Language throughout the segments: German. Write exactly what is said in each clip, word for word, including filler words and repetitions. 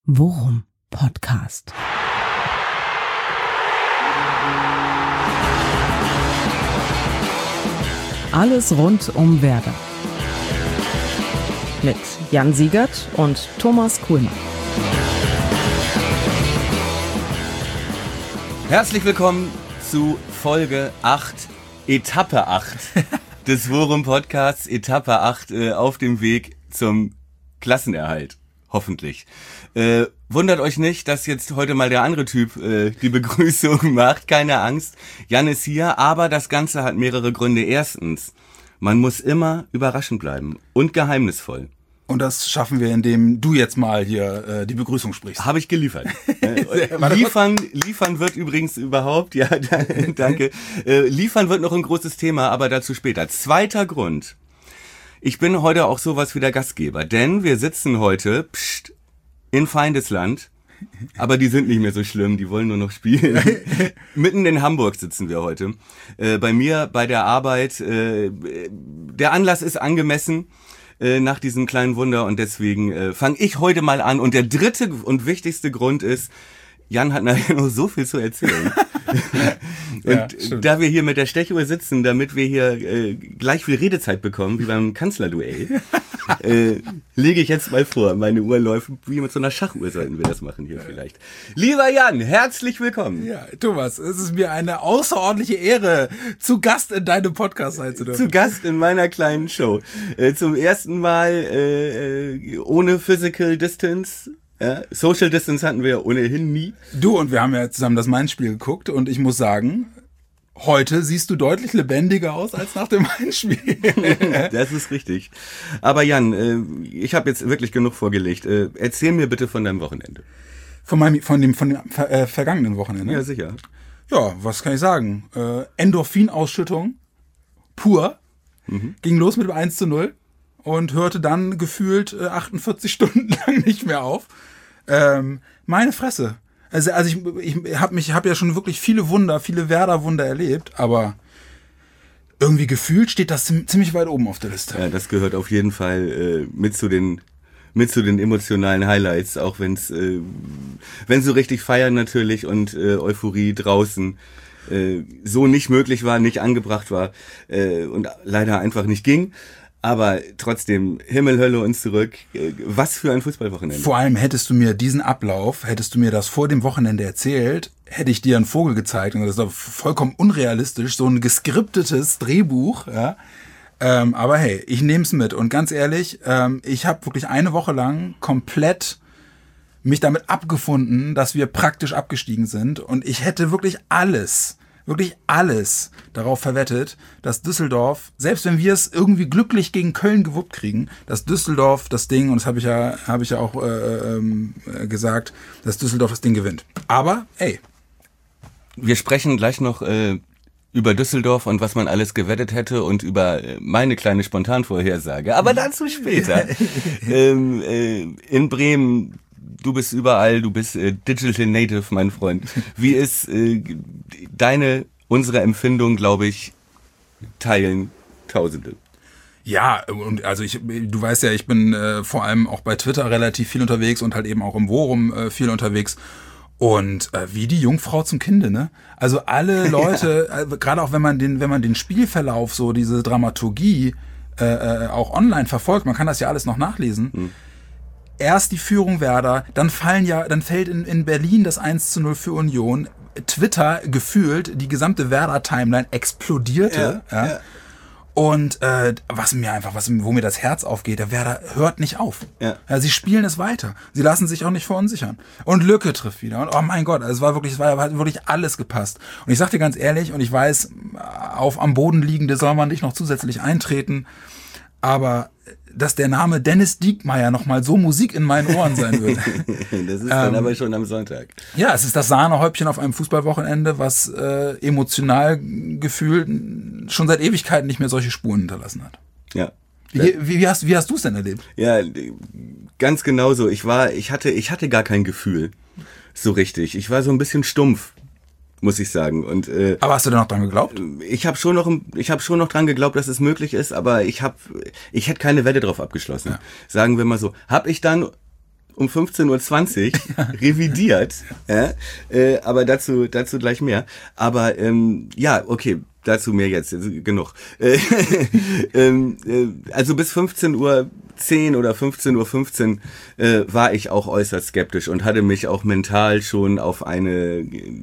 Worum Podcast. Alles rund um Werder. Mit Jan Siegert und Thomas Kuhlmann. Herzlich willkommen zu Folge acht, Etappe acht des Worum Podcasts, Etappe acht äh, auf dem Weg zum Klassenerhalt. Hoffentlich. Äh, wundert euch nicht, dass jetzt heute mal der andere Typ äh, die Begrüßung macht. Keine Angst, Jan ist hier, aber das Ganze hat mehrere Gründe. Erstens, man muss immer überraschend bleiben und geheimnisvoll. Und das schaffen wir, indem du jetzt mal hier äh, die Begrüßung sprichst. Habe ich geliefert. äh, liefern, liefern wird übrigens überhaupt, ja, danke. Äh, liefern wird noch ein großes Thema, aber dazu später. Zweiter Grund. Ich bin heute auch sowas wie der Gastgeber, denn wir sitzen heute pst, in Feindesland, aber die sind nicht mehr so schlimm, die wollen nur noch spielen. Mitten in Hamburg sitzen wir heute. Äh, bei mir, bei der Arbeit. Äh, der Anlass ist angemessen äh, nach diesem kleinen Wunder und deswegen äh, fange ich heute mal an. Und der dritte und wichtigste Grund ist, Jan hat nachher noch so viel zu erzählen. Und ja, da wir hier mit der Stechuhr sitzen, damit wir hier äh, gleich viel Redezeit bekommen, wie beim Kanzlerduell, äh, lege ich jetzt mal vor, meine Uhr läuft, wie mit so einer Schachuhr sollten wir das machen hier vielleicht. Lieber Jan, herzlich willkommen. Ja, Thomas, es ist mir eine außerordentliche Ehre, zu Gast in deinem Podcast sein zu dürfen. Zu Gast in meiner kleinen Show. Äh, zum ersten Mal äh, äh, ohne Physical Distance. Ja, Social Distance hatten wir ja ohnehin nie. Du, und wir haben ja zusammen das Mainz-Spiel geguckt und ich muss sagen, heute siehst du deutlich lebendiger aus als nach dem Mainz-Spiel. Das ist richtig. Aber Jan, äh, ich habe jetzt wirklich genug vorgelegt. Äh, erzähl mir bitte von deinem Wochenende. Von meinem, von dem, von dem ver, äh, vergangenen Wochenende? Ja, sicher. Ja, was kann ich sagen? Äh, Endorphinausschüttung pur. Mhm. Ging los mit dem eins zu null. Und hörte dann gefühlt äh, achtundvierzig Stunden lang nicht mehr auf. Ähm, meine Fresse. Also, also ich, ich habe mich, habe ja schon wirklich viele Wunder, viele Werder-Wunder erlebt, aber irgendwie gefühlt steht das ziemlich weit oben auf der Liste. Ja, das gehört auf jeden Fall äh, mit zu den mit zu den emotionalen Highlights, auch wenn es äh, wenn so richtig feiern natürlich und äh, Euphorie draußen äh, so nicht möglich war, nicht angebracht war äh, und leider einfach nicht ging. Aber trotzdem, Himmel, Hölle und zurück. Was für ein Fußballwochenende. Vor allem hättest du mir diesen Ablauf, hättest du mir das vor dem Wochenende erzählt, hätte ich dir einen Vogel gezeigt. Und das ist doch vollkommen unrealistisch, so ein geskriptetes Drehbuch. Ja. Ähm, aber hey, ich nehme es mit. Und ganz ehrlich, ähm, ich habe wirklich eine Woche lang komplett mich damit abgefunden, dass wir praktisch abgestiegen sind. Und ich hätte wirklich alles... wirklich alles darauf verwettet, dass Düsseldorf, selbst wenn wir es irgendwie glücklich gegen Köln gewuppt kriegen, dass Düsseldorf das Ding, und das habe ich ja, habe ich ja auch äh, ähm, gesagt, dass Düsseldorf das Ding gewinnt. Aber, ey. Wir sprechen gleich noch äh, über Düsseldorf und was man alles gewettet hätte und über äh, meine kleine Spontanvorhersage. Aber dazu später. ähm, äh, in Bremen... Du bist überall, du bist äh, Digital Native, mein Freund. Wie ist äh, deine, unsere Empfindung, glaube ich, teilen Tausende? Ja, und also ich, du weißt ja, ich bin äh, vor allem auch bei Twitter relativ viel unterwegs und halt eben auch im Worum äh, viel unterwegs. Und äh, wie die Jungfrau zum Kinde, ne? Also alle Leute, ja. äh, gerade auch wenn man den, wenn man den Spielverlauf, so diese Dramaturgie äh, äh, auch online verfolgt, man kann das ja alles noch nachlesen. Hm. Erst die Führung Werder, dann fallen ja, dann fällt in, in Berlin das eins zu null für Union. Twitter gefühlt, die gesamte Werder-Timeline explodierte. Ja, ja. Ja. Und äh, was mir einfach, was wo mir das Herz aufgeht, der Werder hört nicht auf. Ja. Ja, sie spielen es weiter. Sie lassen sich auch nicht verunsichern. Und Lücke trifft wieder. Und oh mein Gott, es war wirklich, es war hat wirklich alles gepasst. Und ich sag dir ganz ehrlich, und ich weiß, auf am Boden liegende soll man nicht noch zusätzlich eintreten, aber dass der Name Dennis Diekmeyer nochmal so Musik in meinen Ohren sein wird. Das ist dann ähm, aber schon am Sonntag. Ja, es ist das Sahnehäubchen auf einem Fußballwochenende, was äh, emotional gefühlt schon seit Ewigkeiten nicht mehr solche Spuren hinterlassen hat. Ja. Wie, wie, wie hast, wie hast du es denn erlebt? Ja, ganz genauso. Ich war, ich hatte, ich hatte gar kein Gefühl so richtig. Ich war so ein bisschen stumpf, muss ich sagen. Und äh, aber hast du denn noch dran geglaubt? Ich habe schon noch, ich habe schon noch dran geglaubt, dass es möglich ist, aber ich habe, ich hätte keine Wette drauf abgeschlossen. Ja. Sagen wir mal so. Hab ich dann um fünfzehn Uhr zwanzig revidiert. Ja, äh, aber dazu, dazu gleich mehr. Aber ähm, ja, okay, dazu mehr jetzt, genug. Äh, ähm, äh, also bis fünfzehn Uhr zehn oder fünfzehn Uhr fünfzehn äh, war ich auch äußerst skeptisch und hatte mich auch mental schon auf eine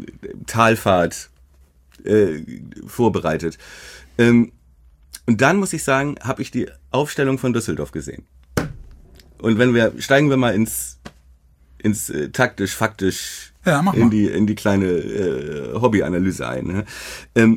Talfahrt äh, vorbereitet. Ähm, und dann muss ich sagen, habe ich die Aufstellung von Düsseldorf gesehen. Und wenn wir, steigen wir mal ins, ins äh, taktisch, faktisch ja, mach in mal. die, in die kleine äh, Hobbyanalyse ein. Ne? Ähm,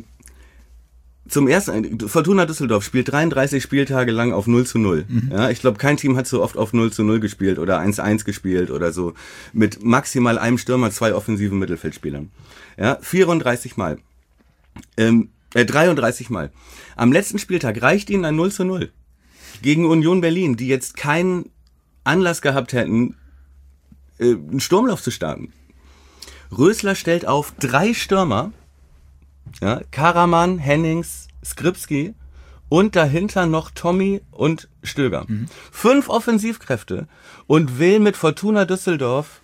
Zum ersten, Fortuna Düsseldorf spielt dreiunddreißig Spieltage lang auf null zu null. Mhm. Ja, ich glaube, kein Team hat so oft auf null zu null gespielt oder eins zu eins gespielt oder so. Mit maximal einem Stürmer, zwei offensiven Mittelfeldspielern. Ja, vierunddreißig Mal. Ähm, äh, dreiunddreißig Mal. Am letzten Spieltag reicht ihnen ein null zu null. Gegen Union Berlin, die jetzt keinen Anlass gehabt hätten, äh, einen Sturmlauf zu starten. Rösler stellt auf drei Stürmer. Ja, Karaman, Hennings, Skripski und dahinter noch Tommy und Stöger. Mhm. Fünf Offensivkräfte und will mit Fortuna Düsseldorf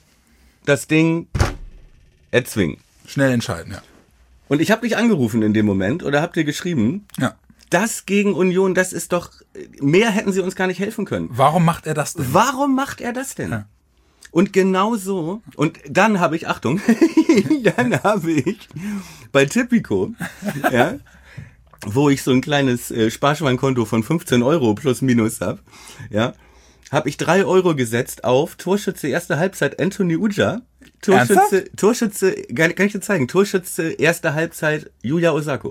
das Ding erzwingen. Schnell entscheiden, ja. Und ich habe dich angerufen in dem Moment oder habt ihr geschrieben, ja. Das gegen Union, das ist doch, mehr hätten sie uns gar nicht helfen können. Warum macht er das denn? Warum macht er das denn? Ja. Und genau so, und dann habe ich, Achtung, dann habe ich bei Tipico, ja, wo ich so ein kleines äh, Sparschweinkonto von fünfzehn Euro plus minus habe, ja, habe ich drei Euro gesetzt auf Torschütze erste Halbzeit Anthony Uja, Torschütze, Torschütze, kann ich dir zeigen, Torschütze erste Halbzeit Yuya Osako.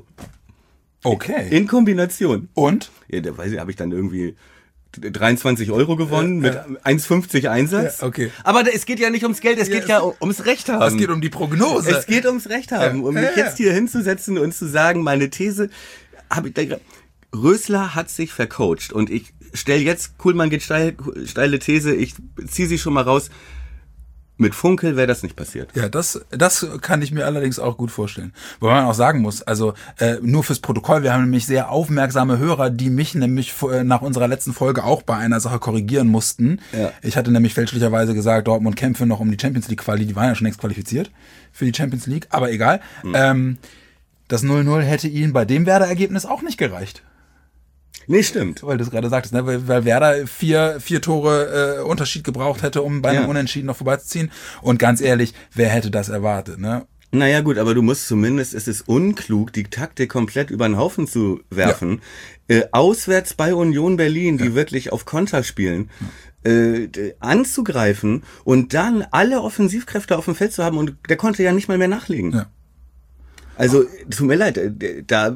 Okay. In Kombination. Und? Ja, da weiß ich, habe ich dann irgendwie dreiundzwanzig Euro gewonnen ja, mit ja. eins fünfzig Einsatz. Ja, okay. Aber es geht ja nicht ums Geld, es geht ja, ja ums Recht haben. Es geht um die Prognose. Es geht ums Recht haben. Um mich ja, ja. jetzt hier hinzusetzen und zu sagen, meine These, habe ich da, Rösler hat sich vercoacht und ich stelle jetzt, Kuhlmann geht steil, steile These, ich ziehe sie schon mal raus. Mit Funkel wäre das nicht passiert. Ja, das, das kann ich mir allerdings auch gut vorstellen. Wobei man auch sagen muss, also äh, nur fürs Protokoll, wir haben nämlich sehr aufmerksame Hörer, die mich nämlich äh, nach unserer letzten Folge auch bei einer Sache korrigieren mussten. Ja. Ich hatte nämlich fälschlicherweise gesagt, Dortmund kämpfe noch um die Champions League Quali, die waren ja schon längst qualifiziert für die Champions League, aber egal. Mhm. Ähm, das null null hätte ihnen bei dem Werder-Ergebnis auch nicht gereicht. Nee, stimmt. Weil du es gerade sagtest, ne? weil, weil Werder vier, vier Tore äh, Unterschied gebraucht hätte, um bei einem ja. Unentschieden noch vorbeizuziehen. Und ganz ehrlich, wer hätte das erwartet? Ne? Naja gut, aber du musst zumindest, es ist unklug, die Taktik komplett über den Haufen zu werfen. Ja. Äh, auswärts bei Union Berlin, die ja. wirklich auf Konter spielen, ja. äh, anzugreifen und dann alle Offensivkräfte auf dem Feld zu haben und der konnte ja nicht mal mehr nachlegen. Ja. Also, tut mir leid, da,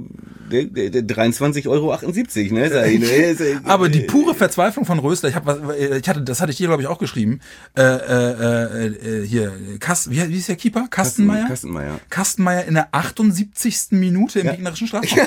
da dreiundzwanzig Euro achtundsiebzig, ne? Aber die pure Verzweiflung von Rösler, ich habe was, ich hatte, das hatte ich dir glaube ich auch geschrieben. Äh, äh, äh, hier, Kast, wie, wie ist der Keeper? Kastenmeier? Kastenmeier. Kastenmeier in der achtundsiebzigsten Minute im ja. gegnerischen Strafraum.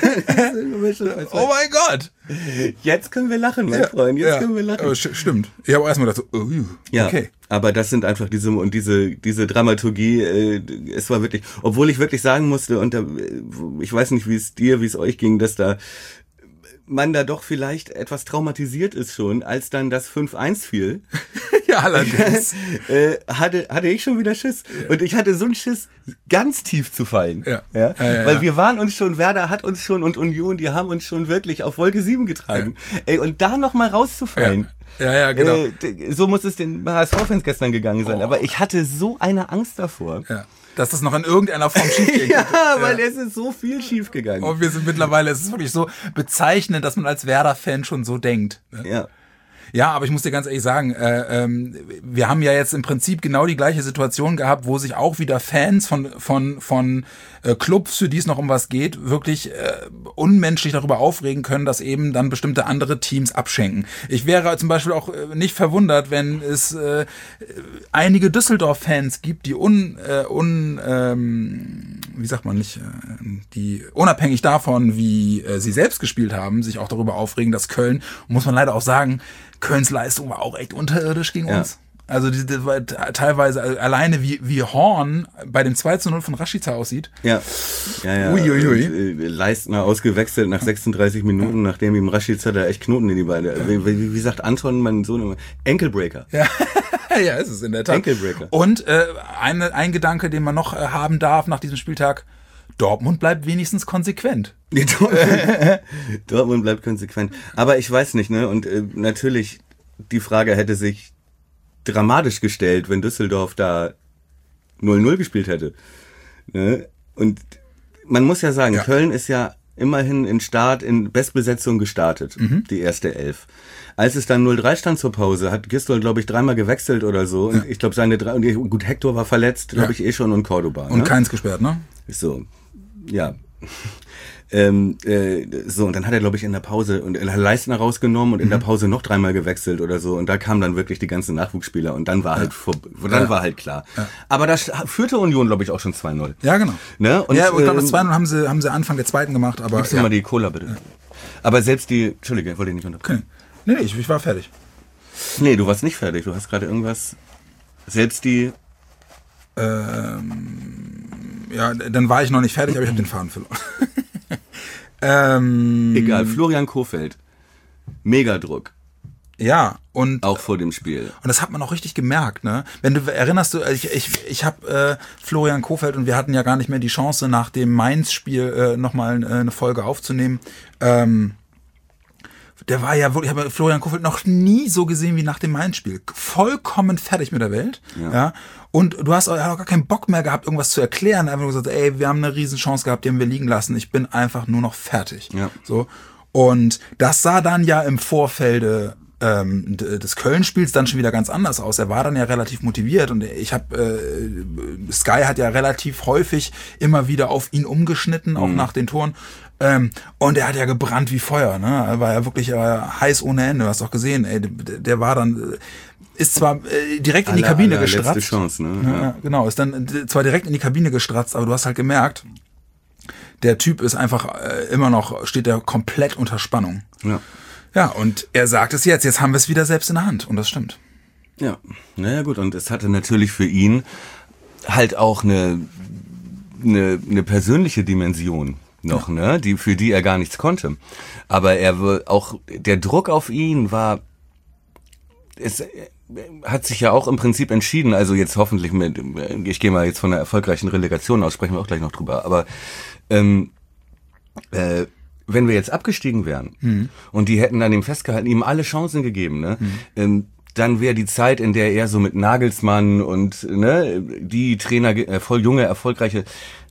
Oh mein Gott! Jetzt können wir lachen, mein ja. Freund. Jetzt ja. können wir lachen. Stimmt. Ich habe auch erstmal gedacht, so, oh, ja. okay. Aber das sind einfach diese und diese diese Dramaturgie. Äh, es war wirklich, obwohl ich wirklich sagen musste und da, ich weiß nicht, wie es dir, wie es euch ging, dass da man da doch vielleicht etwas traumatisiert ist schon, als dann das fünf eins fiel. Ja, allerdings. äh, hatte, hatte ich schon wieder Schiss. Ja. Und ich hatte so einen Schiss, ganz tief zu fallen. Ja. Ja? Ja, ja, Weil ja. wir waren uns schon, Werder hat uns schon und Union, die haben uns schon wirklich auf Wolke sieben getragen. Ja. Ey, und da nochmal rauszufallen. Ja. Ja, ja, genau. Äh, so muss es den H S V-Fans gestern gegangen sein. Oh. Aber ich hatte so eine Angst davor. Ja. Dass das noch in irgendeiner Form schief geht. ja, weil ja. es ist so viel schief gegangen. Und wir sind mittlerweile, es ist wirklich so bezeichnend, dass man als Werder-Fan schon so denkt. Ne? Ja. Ja, aber ich muss dir ganz ehrlich sagen, äh, ähm, wir haben ja jetzt im Prinzip genau die gleiche Situation gehabt, wo sich auch wieder Fans von von von äh, Clubs, für die es noch um was geht, wirklich äh, unmenschlich darüber aufregen können, dass eben dann bestimmte andere Teams abschenken. Ich wäre zum Beispiel auch äh, nicht verwundert, wenn es äh, einige Düsseldorf-Fans gibt, die un, äh, un ähm, wie sagt man nicht, äh, die unabhängig davon, wie äh, sie selbst gespielt haben, sich auch darüber aufregen, dass Köln, muss man leider auch sagen, Kölns Leistung war auch echt unterirdisch gegen ja. uns. Also die, die, die, teilweise alleine wie, wie Horn bei dem zwei zu null von Rashica aussieht. Ja, ja, ja. Uiuiui. Und, äh, Leistner ausgewechselt nach sechsunddreißig Minuten, nachdem ihm Rashica da echt Knoten in die Beine. Wie, wie, wie sagt Anton, mein Sohn, Enkelbreaker. Ja. Ja, ist es in der Tat. Enkelbreaker. Und äh, ein, ein Gedanke, den man noch äh, haben darf nach diesem Spieltag, Dortmund bleibt wenigstens konsequent. Dortmund bleibt konsequent. Aber ich weiß nicht, ne? Und äh, natürlich, die Frage hätte sich dramatisch gestellt, wenn Düsseldorf da null null gespielt hätte. Ne? Und man muss ja sagen, ja. Köln ist ja immerhin in Start, in Bestbesetzung gestartet, mhm. die erste Elf. Als es dann null drei stand zur Pause, hat Gistol, glaube ich, dreimal gewechselt oder so. Und ja. ich glaube, seine drei, und gut, Hector war verletzt, glaube ja. ich, eh schon, und Cordoba. Und ne? keins gesperrt, ne? So, ja. Ähm, äh, so, und dann hat er, glaube ich, in der Pause und Leistner rausgenommen und in mhm. der Pause noch dreimal gewechselt oder so. Und da kamen dann wirklich die ganzen Nachwuchsspieler und dann war ja. halt vor, dann ja. war halt klar. Ja. Aber da führte Union, glaube ich, auch schon zwei null. Ja, genau. Ne? Und, ja, und ich glaube, das zwei null haben sie, haben sie Anfang der zweiten gemacht. Aber gibst du ja. mal die Cola, bitte. Ja. Aber selbst die, Entschuldige, ich wollte dich nicht unterbrechen. Okay. Nee, nee, ich, ich war fertig. Nee, du warst nicht fertig. Du hast gerade irgendwas, selbst die... Ähm, ja, dann war ich noch nicht fertig, aber ich habe den Faden verloren. ähm, Egal, Florian Kohfeldt. Megadruck. Ja, und auch vor dem Spiel. Und das hat man auch richtig gemerkt, ne? Wenn du erinnerst du, ich ich ich habe äh, Florian Kohfeldt, und wir hatten ja gar nicht mehr die Chance, nach dem Mainz-Spiel äh, nochmal äh, eine Folge aufzunehmen. Ähm, der war ja wirklich, ich habe Florian Kohfeldt noch nie so gesehen wie nach dem Mainz-Spiel. Vollkommen fertig mit der Welt. Ja. ja? Und du hast auch, auch gar keinen Bock mehr gehabt, irgendwas zu erklären. Einfach nur gesagt, ey, wir haben eine riesen Chance gehabt, die haben wir liegen lassen. Ich bin einfach nur noch fertig. Ja. So. Und das sah dann ja im Vorfelde ähm, des Köln-Spiels dann schon wieder ganz anders aus. Er war dann ja relativ motiviert, und ich habe äh, Sky hat ja relativ häufig immer wieder auf ihn umgeschnitten, auch mhm. nach den Toren. Ähm, und er hat ja gebrannt wie Feuer, ne? Er war ja wirklich äh, heiß ohne Ende. Du hast auch gesehen, ey, der, der war dann, ist zwar äh, direkt aller, in die Kabine gestratzt. Letzte Chance, ne? Ja, ja. Genau, ist dann äh, zwar direkt in die Kabine gestratzt, aber du hast halt gemerkt, der Typ ist einfach äh, immer noch, steht der komplett unter Spannung. Ja. Ja, und er sagt es jetzt, jetzt haben wir es wieder selbst in der Hand, und das stimmt. Ja, naja gut, und es hatte natürlich für ihn halt auch eine, eine, eine persönliche Dimension noch, ja. ne, die, für die er gar nichts konnte. Aber er auch, der Druck auf ihn war, es hat sich ja auch im Prinzip entschieden, also jetzt hoffentlich mit, ich gehe mal jetzt von einer erfolgreichen Relegation aus, sprechen wir auch gleich noch drüber, aber ähm, äh, wenn wir jetzt abgestiegen wären mhm. und die hätten an ihm festgehalten, ihm alle Chancen gegeben, ne, mhm. ähm, dann wäre die Zeit, in der er so mit Nagelsmann und ne, die Trainer, äh, voll junge, erfolgreiche,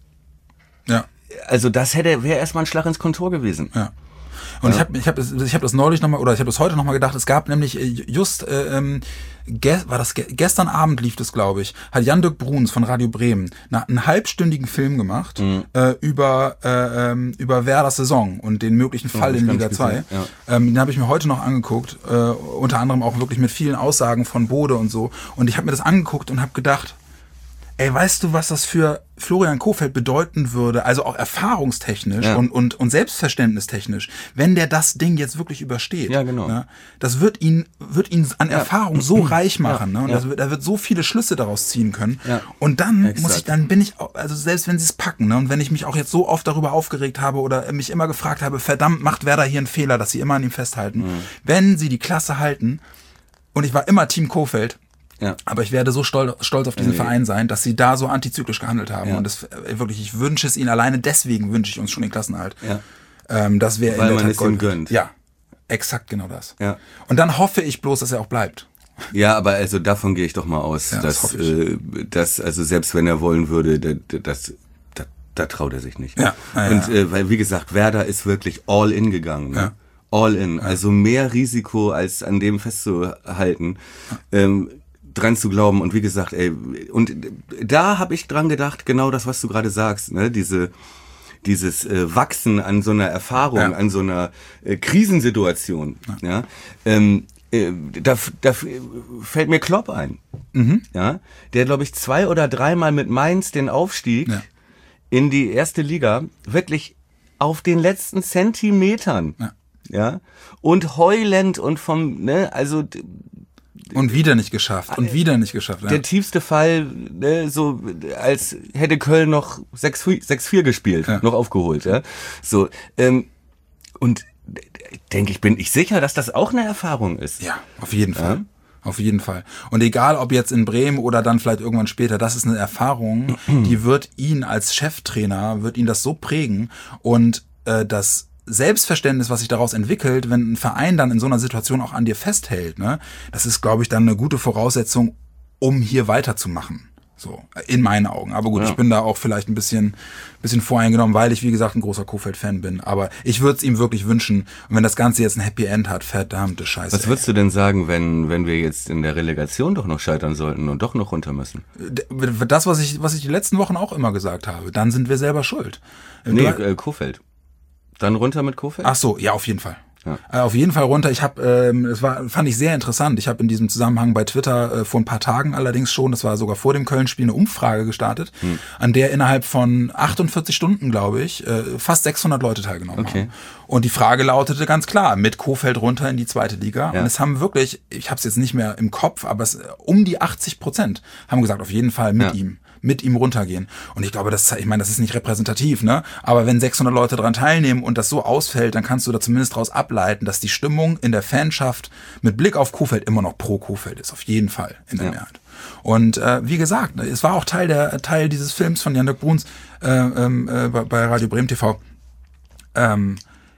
ja. also das hätte wäre erstmal ein Schlag ins Kontor gewesen. Ja. Und ja. ich habe ich hab, ich hab das neulich nochmal, oder ich habe das heute nochmal gedacht, es gab nämlich just, äh, ähm, ge- war das ge- gestern Abend lief das, glaube ich, hat Jan-Dirk Bruns von Radio Bremen na, einen halbstündigen Film gemacht mhm. äh, über äh, ähm, über Werders Saison und den möglichen Fall oh, in Liga zwei. Ja. Ähm, den habe ich mir heute noch angeguckt, äh, unter anderem auch wirklich mit vielen Aussagen von Bode und so. Und ich habe mir das angeguckt und habe gedacht, ey, weißt du, was das für Florian Kohfeldt bedeuten würde, also auch erfahrungstechnisch ja. und, und, und selbstverständnistechnisch, wenn der das Ding jetzt wirklich übersteht. Ja, genau. Ne? Das wird ihn, wird ihn an ja. Erfahrung so reich machen, ja. ne? Und ja. das wird, er wird so viele Schlüsse daraus ziehen können. Ja. Und dann Exakt. muss ich, dann bin ich, also selbst wenn sie es packen, ne? Und wenn ich mich auch jetzt so oft darüber aufgeregt habe oder mich immer gefragt habe, verdammt, macht Werder hier einen Fehler, dass sie immer an ihm festhalten. Mhm. Wenn sie die Klasse halten, und ich war immer Team Kohfeldt, ja. aber ich werde so stolz, stolz auf diesen nee. Verein sein, dass sie da so antizyklisch gehandelt haben. Ja. Und das wirklich, ich wünsche es ihnen, alleine deswegen wünsche ich uns schon den Klassenerhalt. Ja. Ähm, das wäre Weil in der man Tat es ihm gönnt. Ja, exakt genau das. Ja. Und dann hoffe ich bloß, dass er auch bleibt. Ja, aber also davon gehe ich doch mal aus, ja, dass, das äh, dass also selbst wenn er wollen würde, das, das da, da traut er sich nicht. Ja. Ja, Und ja. Äh, weil wie gesagt, Werder ist wirklich all in gegangen. Ne? Ja. All in, also mehr Risiko als an dem festzuhalten. Ja. Ähm, dran zu glauben, und wie gesagt, ey, und da habe ich dran gedacht, genau das, was du gerade sagst, ne, diese dieses äh, Wachsen an so einer Erfahrung, ja. an so einer äh, Krisensituation, ja, ja ähm, äh, da, da fällt mir Klopp ein, mhm. ja, der glaube ich zwei oder dreimal mit Mainz den Aufstieg ja. in die erste Liga wirklich auf den letzten Zentimetern, ja, ja und heulend und vom, ne, also Und wieder nicht geschafft. Und wieder nicht geschafft. Ja. Der tiefste Fall, ne, so als hätte Köln noch sechs vier gespielt, ja. noch aufgeholt. Ja. So, ähm, und denke ich, bin ich sicher, dass das auch eine Erfahrung ist. Ja, auf jeden Fall. Ja. Auf jeden Fall. Und egal, ob jetzt in Bremen oder dann vielleicht irgendwann später, das ist eine Erfahrung, die wird ihn als Cheftrainer, wird ihn das so prägen. Und äh, das Selbstverständnis, was sich daraus entwickelt, wenn ein Verein dann in so einer Situation auch an dir festhält, ne, das ist, glaube ich, dann eine gute Voraussetzung, um hier weiterzumachen. So, in meinen Augen. Aber gut, ja. ich bin da auch vielleicht ein bisschen, bisschen voreingenommen, weil ich, wie gesagt, ein großer Kohfeldt-Fan bin. Aber ich würde es ihm wirklich wünschen. Und wenn das Ganze jetzt ein Happy End hat, verdammte Scheiße. Was würdest ey. du denn sagen, wenn, wenn wir jetzt in der Relegation doch noch scheitern sollten und doch noch runter müssen? Das, was ich, was ich die letzten Wochen auch immer gesagt habe. Dann sind wir selber schuld. Nee, äh, Kohfeldt. Dann runter mit Kohfeldt? Ach so, ja, auf jeden Fall. Ja. Äh, auf jeden Fall runter. Ich habe, ähm, das war, fand ich sehr interessant. Ich habe in diesem Zusammenhang bei Twitter äh, vor ein paar Tagen allerdings schon, das war sogar vor dem Köln-Spiel, eine Umfrage gestartet, hm. an der innerhalb von achtundvierzig Stunden, glaube ich, äh, fast sechshundert Leute teilgenommen okay. haben. Und die Frage lautete ganz klar, mit Kohfeldt runter in die zweite Liga. Ja. Und es haben wirklich, ich habe es jetzt nicht mehr im Kopf, aber es, um die achtzig Prozent haben gesagt, auf jeden Fall mit ja. ihm. mit ihm runtergehen. Und ich glaube, das, ich meine, das ist nicht repräsentativ, ne? Aber wenn sechshundert Leute daran teilnehmen und das so ausfällt, dann kannst du da zumindest daraus ableiten, dass die Stimmung in der Fanschaft mit Blick auf Kohfeldt immer noch pro Kohfeldt ist. Auf jeden Fall in der ja. Mehrheit. Und äh, wie gesagt, es war auch Teil der Teil dieses Films von Jan-Dirk Bruns äh, äh, bei Radio Bremen T V. Ähm,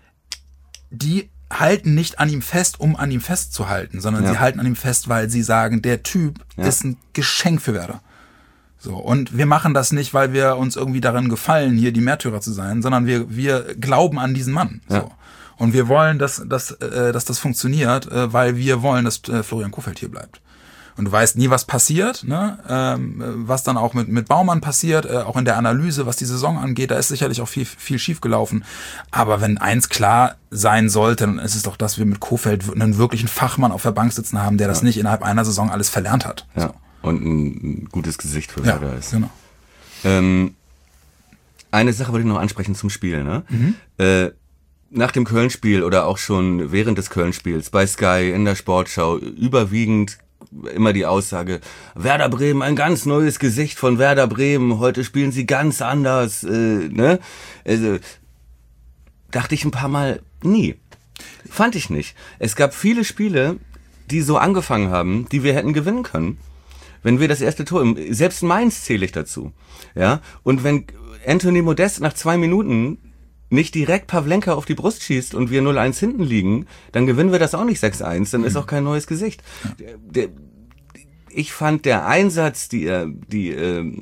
die halten nicht an ihm fest, um an ihm festzuhalten, sondern ja. sie halten an ihm fest, weil sie sagen, der Typ ja. ist ein Geschenk für Werder. So, und wir machen das nicht, weil wir uns irgendwie darin gefallen, hier die Märtyrer zu sein, sondern wir wir glauben an diesen Mann. So. Ja. Und wir wollen, dass, dass, äh, dass das funktioniert, äh, weil wir wollen, dass äh, Florian Kohfeldt hier bleibt. Und du weißt nie, was passiert, ne? ähm, was dann auch mit, mit Baumann passiert, äh, auch in der Analyse, was die Saison angeht, da ist sicherlich auch viel, viel schief gelaufen. Aber wenn eins klar sein sollte, dann ist es doch, dass wir mit Kohfeldt einen wirklichen Fachmann auf der Bank sitzen haben, der das ja. nicht innerhalb einer Saison alles verlernt hat. Ja. So. Und ein gutes Gesicht für Werder ja, ist. Genau. Ähm, eine Sache wollte ich noch ansprechen zum Spiel. Ne? Mhm. Äh, nach dem Köln-Spiel oder auch schon während des Köln-Spiels bei Sky in der Sportschau überwiegend immer die Aussage, Werder Bremen, ein ganz neues Gesicht von Werder Bremen, heute spielen sie ganz anders. Äh, ne? Also, dachte ich ein paar Mal, nie. Fand ich nicht. Es gab viele Spiele, die so angefangen haben, die wir hätten gewinnen können. Wenn wir das erste Tor, selbst Mainz zähle ich dazu, ja, und wenn Anthony Modest nach zwei Minuten nicht direkt Pavlenka auf die Brust schießt und wir null eins hinten liegen, dann gewinnen wir das auch nicht sechs eins, dann ist auch kein neues Gesicht. Der, der, ich fand der Einsatz, die, die,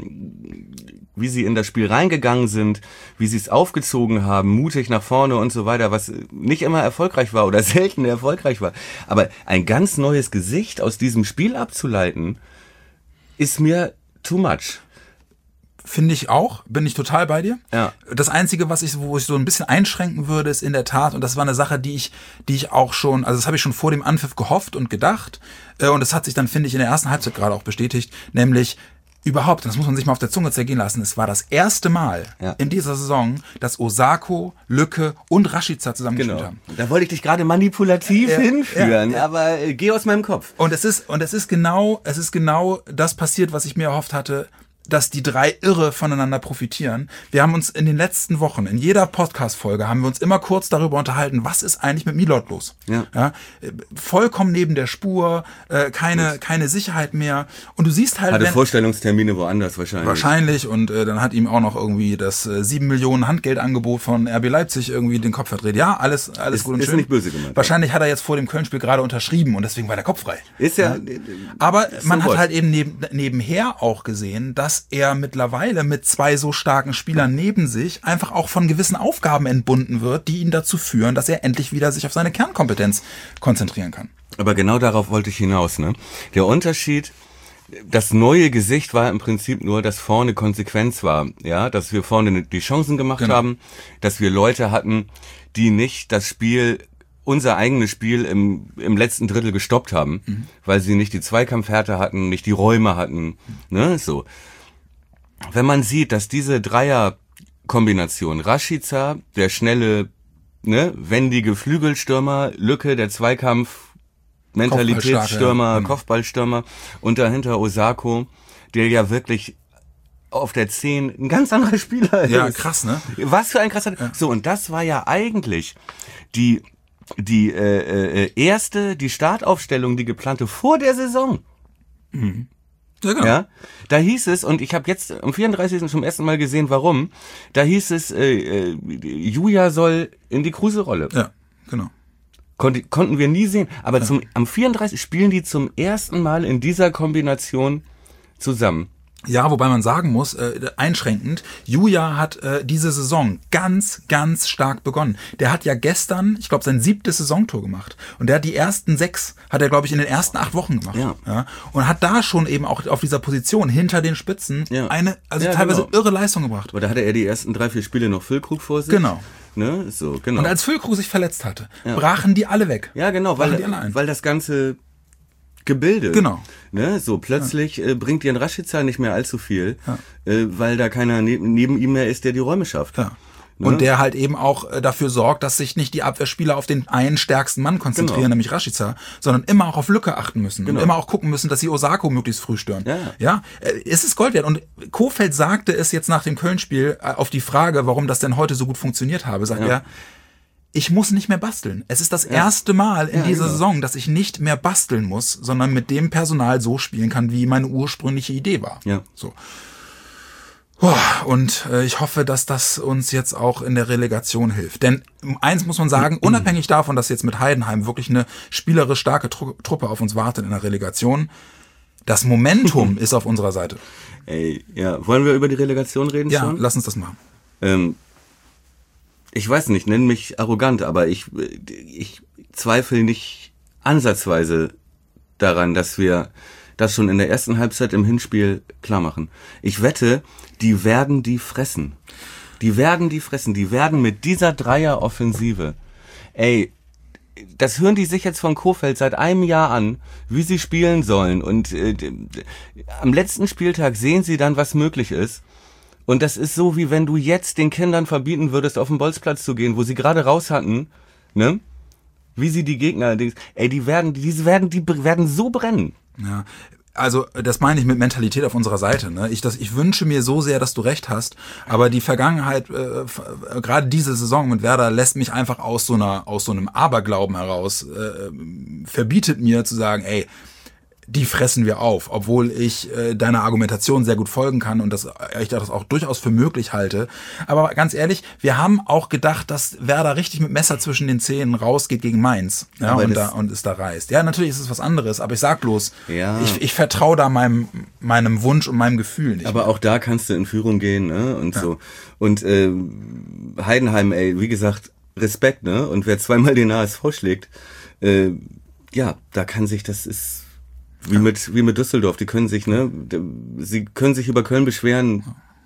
wie sie in das Spiel reingegangen sind, wie sie es aufgezogen haben, mutig nach vorne und so weiter, was nicht immer erfolgreich war oder selten erfolgreich war, aber ein ganz neues Gesicht aus diesem Spiel abzuleiten, ist mir too much. Finde ich auch, bin ich total bei dir. Ja. Das Einzige, was ich, wo ich so ein bisschen einschränken würde, ist in der Tat, und das war eine Sache, die ich, die ich auch schon, also das habe ich schon vor dem Anpfiff gehofft und gedacht, und das hat sich dann, finde ich, in der ersten Halbzeit gerade auch bestätigt, nämlich überhaupt, das muss man sich mal auf der Zunge zergehen lassen, es war das erste Mal ja. in dieser Saison, dass Osako, Lücke und Rashica zusammengespielt genau. haben. Da wollte ich dich gerade manipulativ ja, hinführen, ja, ja. aber äh, geh aus meinem Kopf. Und es ist, und es ist genau, es ist genau das passiert, was ich mir erhofft hatte, dass die drei Irre voneinander profitieren. Wir haben uns in den letzten Wochen, in jeder Podcast-Folge, haben wir uns immer kurz darüber unterhalten, was ist eigentlich mit Milot los? Ja. Ja, vollkommen neben der Spur, äh, keine, keine Sicherheit mehr. Und du siehst halt... Hatte wenn, Vorstellungstermine woanders wahrscheinlich. Wahrscheinlich. Und äh, dann hat ihm auch noch irgendwie das äh, sieben Millionen Handgeldangebot von R B Leipzig irgendwie den Kopf verdreht. Ja, alles, alles ist, gut und ist schön. Ist nicht böse gemeint. Wahrscheinlich ja. hat er jetzt vor dem Köln-Spiel gerade unterschrieben und deswegen war der Kopf frei. Ist ja... ja. Aber ist man so hat halt eben neben, nebenher auch gesehen, dass er mittlerweile mit zwei so starken Spielern neben sich einfach auch von gewissen Aufgaben entbunden wird, die ihn dazu führen, dass er endlich wieder sich auf seine Kernkompetenz konzentrieren kann. Aber genau darauf wollte ich hinaus, ne? Der Unterschied, das neue Gesicht war im Prinzip nur, dass vorne Konsequenz war, ja, dass wir vorne die Chancen gemacht genau. haben, dass wir Leute hatten, die nicht das Spiel unser eigenes Spiel im, im letzten Drittel gestoppt haben, mhm. weil sie nicht die Zweikampfhärte hatten, nicht die Räume hatten, ne, so. Wenn man sieht, dass diese Dreierkombination, Rashica, der schnelle, ne, wendige Flügelstürmer, Lücke, der Zweikampf, Mentalitätsstürmer, Kopfballstark, ja. Kopfballstürmer und dahinter Osako, der ja wirklich auf der zehn ein ganz anderer Spieler ist. Ja, krass, ne? Was für ein krasser... Ja. So, und das war ja eigentlich die, die äh, äh, erste, die Startaufstellung, die geplante vor der Saison. Mhm. Ja, genau. Ja, da hieß es, und ich habe jetzt am vierunddreißigsten zum ersten Mal gesehen, warum, da hieß es, äh, äh, Julia soll in die Kruse-Rolle. Ja, genau. Konnt, konnten wir nie sehen, aber ja. zum, am vierunddreißigsten spielen die zum ersten Mal in dieser Kombination zusammen. Ja, wobei man sagen muss, äh, einschränkend, Julia hat äh, diese Saison ganz, ganz stark begonnen. Der hat ja gestern, ich glaube, sein siebtes Saisontor gemacht. Und der hat die ersten sechs, hat er, glaube ich, in den ersten acht Wochen gemacht. Ja. Ja, und hat da schon eben auch auf dieser Position hinter den Spitzen ja. eine, also ja, teilweise genau. irre Leistung gebracht. Aber da hatte er die ersten drei, vier Spiele noch Füllkrug vor sich. Genau. Ne? So, genau. Und als Füllkrug sich verletzt hatte, ja. brachen die alle weg. Ja, genau, weil, weil das ganze Gebilde. Genau. Ne, so plötzlich ja. äh, bringt dir ein Rashica nicht mehr allzu viel, ja. äh, weil da keiner ne- neben ihm mehr ist, der die Räume schafft. Ja. Ne? Und der halt eben auch äh, dafür sorgt, dass sich nicht die Abwehrspieler auf den einen stärksten Mann konzentrieren, genau. nämlich Rashica, sondern immer auch auf Lücke achten müssen genau. und immer auch gucken müssen, dass sie Osako möglichst früh stören. Ja, ja äh, es ist Gold wert. Und Kohfeldt sagte es jetzt nach dem Köln-Spiel äh, auf die Frage, warum das denn heute so gut funktioniert habe, sagt ja. er, ich muss nicht mehr basteln. Es ist das ja. erste Mal in ja, dieser genau. Saison, dass ich nicht mehr basteln muss, sondern mit dem Personal so spielen kann, wie meine ursprüngliche Idee war. Ja. So. Und äh, ich hoffe, dass das uns jetzt auch in der Relegation hilft. Denn eins muss man sagen, unabhängig davon, dass jetzt mit Heidenheim wirklich eine spielerisch starke Tru- Truppe auf uns wartet in der Relegation, das Momentum ist auf unserer Seite. Ey, ja, wollen wir über die Relegation reden Ja, schon? lass uns das machen. Ähm, ich weiß nicht, nenn mich arrogant, aber ich, ich zweifle nicht ansatzweise daran, dass wir das schon in der ersten Halbzeit im Hinspiel klar machen. Ich wette, die werden die fressen. Die werden die fressen. Die werden mit dieser Dreier-Offensive, ey, das hören die sich jetzt von Kohfeldt seit einem Jahr an, wie sie spielen sollen. Und äh, am letzten Spieltag sehen sie dann, was möglich ist. Und das ist so, wie wenn du jetzt den Kindern verbieten würdest, auf den Bolzplatz zu gehen, wo sie gerade raus hatten, ne? Wie sie die Gegner, die, ey, die werden, die werden, die werden so brennen. Ja, also das meine ich mit Mentalität auf unserer Seite. Ne? Ich, das, ich wünsche mir so sehr, dass du recht hast, aber die Vergangenheit, äh, f- gerade diese Saison mit Werder, lässt mich einfach aus so einer, aus so einem Aberglauben heraus, äh, verbietet mir zu sagen, ey, die fressen wir auf, obwohl ich äh, deiner Argumentation sehr gut folgen kann und das ich das auch durchaus für möglich halte. Aber ganz ehrlich, wir haben auch gedacht, dass Werder richtig mit Messer zwischen den Zähnen rausgeht gegen Mainz, ja, und da und es da reißt. Ja, natürlich ist es was anderes, aber ich sag bloß, ja. ich, ich vertraue da meinem meinem Wunsch und meinem Gefühl nicht. Aber mehr. auch da kannst du in Führung gehen, ne? Und ja. so. Und äh, Heidenheim, ey, wie gesagt, Respekt, ne? Und wer zweimal den A S V schlägt, äh, ja, da kann sich, das ist Wie ja. mit wie mit Düsseldorf, die können sich, ne, sie können sich über Köln beschweren.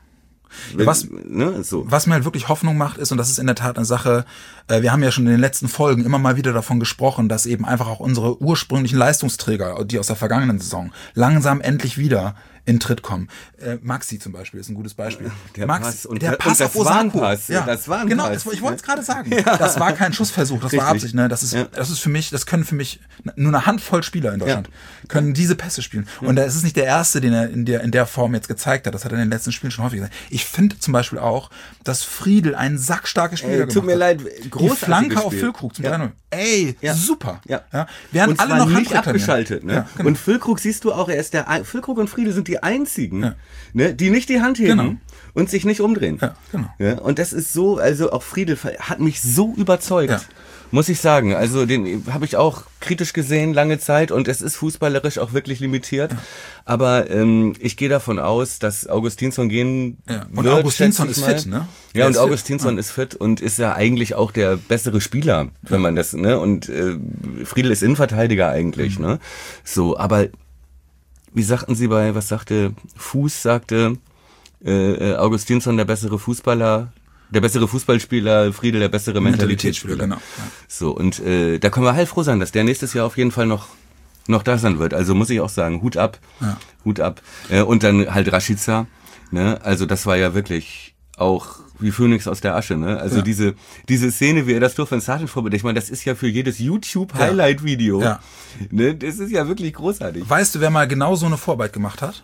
Ja, was, ne, so. was mir halt wirklich Hoffnung macht ist, und das ist in der Tat eine Sache, äh, wir haben ja schon in den letzten Folgen immer mal wieder davon gesprochen, dass eben einfach auch unsere ursprünglichen Leistungsträger, die aus der vergangenen Saison, langsam endlich wieder in Tritt kommen. Äh, Maxi zum Beispiel ist ein gutes Beispiel. Der Maxi, Pass und der der, Pass und auf das war ein Osako. Pass. Ja, das war ein genau, Pass. das, ich wollte es gerade sagen. Ja. Das war kein Schussversuch, das Richtig. war Absicht. Ne? Das ist, ja. das ist für mich, das können für mich nur eine Handvoll Spieler in Deutschland ja. können diese Pässe spielen. Ja. Und da ist es nicht der erste, den er in der in der Form jetzt gezeigt hat. Das hat er in den letzten Spielen schon häufig gesagt. Ich finde zum Beispiel auch, dass Friedl ein sackstarkes Spiel gemacht hat. Tut mir leid, großartiges Die Flanke Spiel. auf Füllkrug zum ja. drei null. Ey, ja. super. Ja. Ja. Während und alle noch nicht abgeschaltet. Ne? Ja, genau. Und Füllkrug siehst du auch, er ist der Füllkrug und Friedl sind die einzigen, ja. ne, die nicht die Hand heben genau. und sich nicht umdrehen. Ja, genau. Ja, und das ist so, also auch Friedl hat mich so überzeugt. Ja. Muss ich sagen. Also den habe ich auch kritisch gesehen lange Zeit und es ist fußballerisch auch wirklich limitiert. Ja. Aber ähm, ich gehe davon aus, dass Augustinsson gehen ja. Und wird. Augustinsson ist fit, ne? Ja, er und ist Augustinsson ja. ist fit und ist ja eigentlich auch der bessere Spieler, wenn ja. man das, ne? Und äh, Friedl ist Innenverteidiger eigentlich, mhm. ne? So, aber wie sagten Sie bei, was sagte Fuß, sagte äh, Augustinsson der bessere Fußballer, der bessere Fußballspieler, Friedl der bessere Mentalitätsspieler. Mentalitätsspieler, genau. Ja. So, und äh, da können wir heilfroh sein, dass der nächstes Jahr auf jeden Fall noch noch da sein wird. Also muss ich auch sagen, Hut ab, ja. Hut ab. Äh, und dann halt Rashica, ne? Also das war ja wirklich auch wie Phönix aus der Asche, ne? Also ja. diese diese Szene, wie er das Tor von Sargent vorbereitet, ich meine, das ist ja für jedes YouTube-Highlight-Video. Ja. Ne? Das ist ja wirklich großartig. Weißt du, wer mal genau so eine Vorarbeit gemacht hat?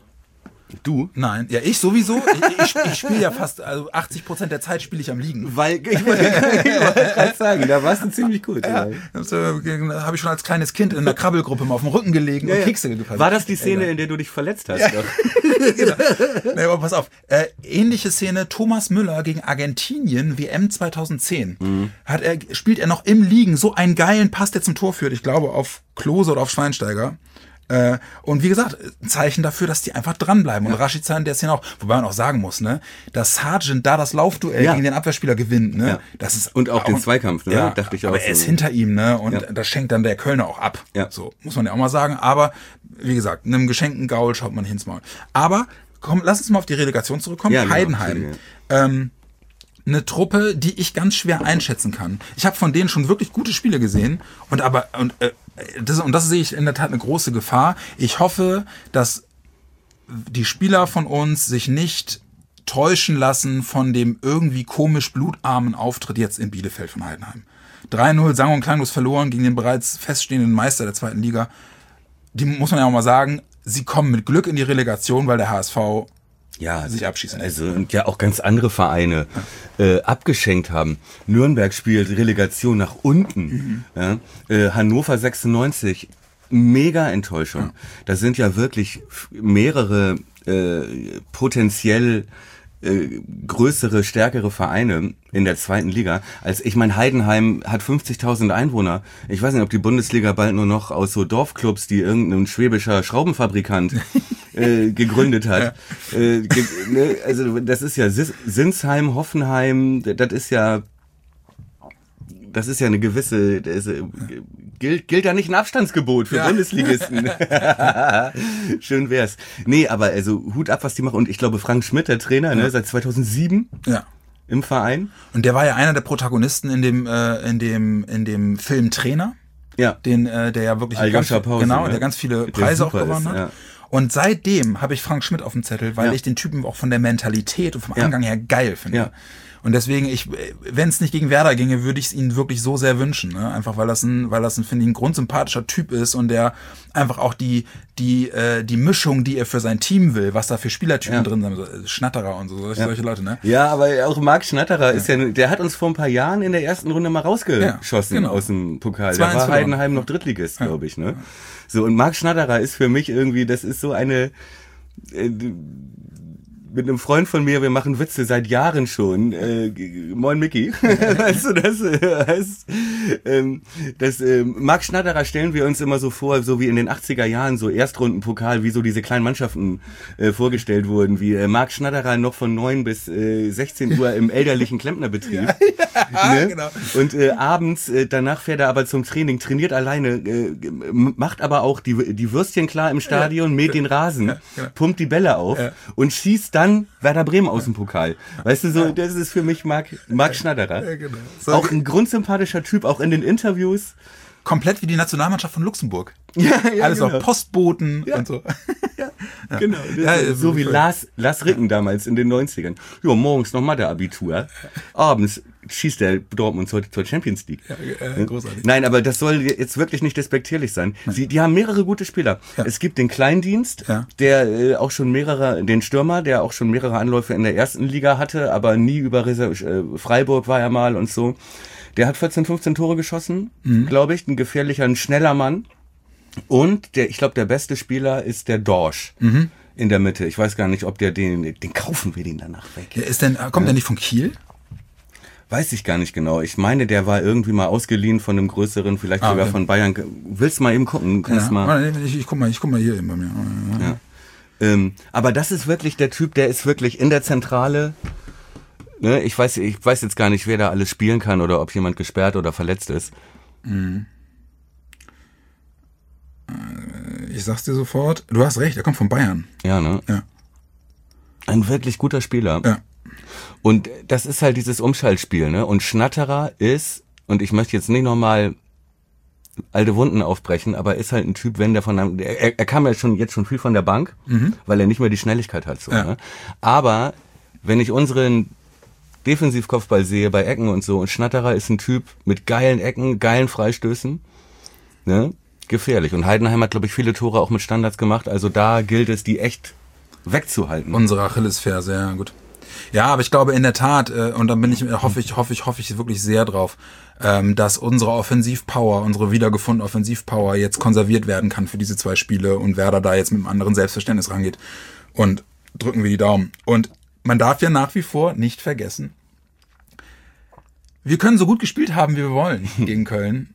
Du? Nein. Ja, ich sowieso. Ich, ich, ich spiele ja fast, also achtzig Prozent der Zeit spiele ich am Liegen. Weil, ich wollte gerade sagen, da warst du ziemlich gut. Ja, das äh, habe ich schon als kleines Kind in der Krabbelgruppe mal auf dem Rücken gelegen ja, und Kekse gefallen. War das die Szene, Ey, in der du dich verletzt hast? Ja. Genau. Nee, aber pass auf. Äh, ähnliche Szene, Thomas Müller gegen Argentinien, W M zweitausendzehn. Mhm. Hat er, spielt er noch im Liegen so einen geilen Pass, der zum Tor führt. Ich glaube auf Klose oder auf Schweinsteiger. Äh, und wie gesagt, ein Zeichen dafür, dass die einfach dranbleiben. Und ja. Rashica in der Szene auch, wobei man auch sagen muss, ne, dass Sargent da das Laufduell ja. gegen den Abwehrspieler gewinnt, ne, ja. das ist und auch, auch den Zweikampf, ne, ja, dachte ich auch. Aber er ist so. hinter ihm, ne, und ja. das schenkt dann der Kölner auch ab. Ja. So, muss man ja auch mal sagen. Aber, wie gesagt, einem geschenkten Gaul schaut man nicht ins Maul. Aber, komm, lass uns mal auf die Relegation zurückkommen. Ja, Heidenheim. Genau, ähm, eine Truppe, die ich ganz schwer einschätzen kann. Ich habe von denen schon wirklich gute Spiele gesehen und aber und äh, das, und das sehe ich in der Tat eine große Gefahr. Ich hoffe, dass die Spieler von uns sich nicht täuschen lassen von dem irgendwie komisch blutarmen Auftritt jetzt in Bielefeld von Heidenheim. drei null sang- und klanglos verloren gegen den bereits feststehenden Meister der zweiten Liga. Die muss man ja auch mal sagen, sie kommen mit Glück in die Relegation, weil der H S V ja, sich abschießen. Also und ja auch ganz andere Vereine äh, abgeschenkt haben. Nürnberg spielt Relegation nach unten. Mhm. Ja, äh, Hannover sechsundneunzig, mega Enttäuschung. Ja. Da sind ja wirklich mehrere äh, potenziell äh, größere, stärkere Vereine in der zweiten Liga. Als ich meine, Heidenheim hat fünfzigtausend Einwohner. Ich weiß nicht, ob die Bundesliga bald nur noch aus so Dorfclubs, die irgendein schwäbischer Schraubenfabrikant äh, gegründet hat. Ja. Äh, ge- ne? Also das ist ja Sinsheim, Hoffenheim, das ist ja das ist ja eine gewisse, das ist, gilt, gilt ja nicht ein Abstandsgebot für ja. Bundesligisten. Schön wär's. Nee, aber also Hut ab, was die machen. Und ich glaube, Frank Schmidt, der Trainer, ja. ne, seit zweitausendsieben ja. im Verein. Und der war ja einer der Protagonisten in dem, äh, in dem, in dem Film Trainer. Ja. Den, äh, der ja wirklich ganz, Pause, genau, ne? der ganz viele Preise auch gewonnen ist, hat. Ja. Und seitdem habe ich Frank Schmidt auf dem Zettel, weil ja. ich den Typen auch von der Mentalität und vom Angang ja. her geil finde. Ja. Und deswegen, ich, wenn es nicht gegen Werder ginge, würde ich es ihnen wirklich so sehr wünschen. Ne? Einfach weil das ein, weil das ein, finde ich, ein grundsympathischer Typ ist und der einfach auch die, die, äh, die Mischung, die er für sein Team will, was da für Spielertypen ja. drin sind, so Schnatterer und so, solche, ja. solche Leute, ne? Ja, aber auch Marc Schnatterer ja. ist ja, der hat uns vor ein paar Jahren in der ersten Runde mal rausgeschossen ja, genau. aus dem Pokal. Da war Heidenheim noch Drittligist, ja. glaube ich, ne? So, und Marc Schnatterer ist für mich irgendwie, das ist so eine, äh, mit einem Freund von mir, wir machen Witze seit Jahren schon. Äh, moin Micky. Weißt du, das äh, heißt, ähm, das äh, Marc Schnatterer stellen wir uns immer so vor, so wie in den achtziger Jahren, so Erstrundenpokal, wie so diese kleinen Mannschaften äh, vorgestellt wurden, wie äh, Marc Schnatterer noch von neun bis äh, sechzehn Uhr im elterlichen Klempnerbetrieb. Ja, ja, ne? Genau. Und äh, abends, äh, danach fährt er aber zum Training, trainiert alleine, äh, macht aber auch die, die Würstchen klar im Stadion, mäht den Rasen, ja, genau. pumpt die Bälle auf ja. und schießt dann Werder Bremen aus dem Pokal. Weißt du, so, das ist für mich Marc, Marc Schnatterer. Ja, genau. So, auch ein grundsympathischer Typ, auch in den Interviews. Komplett wie die Nationalmannschaft von Luxemburg. Ja, ja, Alles genau. auch Postboten ja. und so. Ja, ja. genau. Ja, so wie Lars, Lars Ricken damals in den neunzigern. Ja, morgens noch Mathe-Abitur. Abends schießt der Dortmund zur, zur Champions League. Ja, äh, großartig. Nein, aber das soll jetzt wirklich nicht despektierlich sein. Sie, die haben mehrere gute Spieler. Ja. Es gibt den Kleindienst, ja. der äh, auch schon mehrere, den Stürmer, der auch schon mehrere Anläufe in der ersten Liga hatte, aber nie über Reserv- äh, Freiburg war er mal und so. Der hat vierzehn, fünfzehn Tore geschossen, mhm. glaube ich. Ein gefährlicher, ein schneller Mann. Und der, ich glaube, der beste Spieler ist der Dorsch mhm. in der Mitte. Ich weiß gar nicht, ob der den, den kaufen wir den danach weg. Ja, ist denn, kommt ja. der nicht von Kiel? Weiß ich gar nicht genau. Ich meine, der war irgendwie mal ausgeliehen von einem größeren, vielleicht ah, sogar okay. von Bayern. Willst du mal eben gucken? Kannst ja. mal. Ich, ich guck mal, ich guck mal hier eben bei mir. Ja. Ja. Ähm, aber das ist wirklich der Typ, der ist wirklich in der Zentrale. Ne? Ich weiß, ich weiß jetzt gar nicht, wer da alles spielen kann oder ob jemand gesperrt oder verletzt ist. Mhm. Ich sag's dir sofort. Du hast recht, er kommt von Bayern. Ja, ne? Ja. Ein wirklich guter Spieler. Ja. Und das ist halt dieses Umschaltspiel, ne? Und Schnatterer ist, und ich möchte jetzt nicht nochmal alte Wunden aufbrechen, aber ist halt ein Typ, wenn der von einem, er, er kam ja schon jetzt schon viel von der Bank, mhm. weil er nicht mehr die Schnelligkeit hat, so, ja. ne? Aber wenn ich unseren Defensivkopfball sehe bei Ecken und so, und Schnatterer ist ein Typ mit geilen Ecken, geilen Freistößen, ne? Gefährlich. Und Heidenheim hat, glaube ich, viele Tore auch mit Standards gemacht, also da gilt es, die echt wegzuhalten. Unsere Achillesferse, ja, gut. Ja, aber ich glaube in der Tat, äh, und da bin ich, hoffe ich, hoffe ich, hoffe ich wirklich sehr drauf, ähm, dass unsere Offensivpower, unsere wiedergefundene Offensivpower jetzt konserviert werden kann für diese zwei Spiele und Werder da jetzt mit einem anderen Selbstverständnis rangeht. Und drücken wir die Daumen. Und man darf ja nach wie vor nicht vergessen, wir können so gut gespielt haben, wie wir wollen gegen Köln.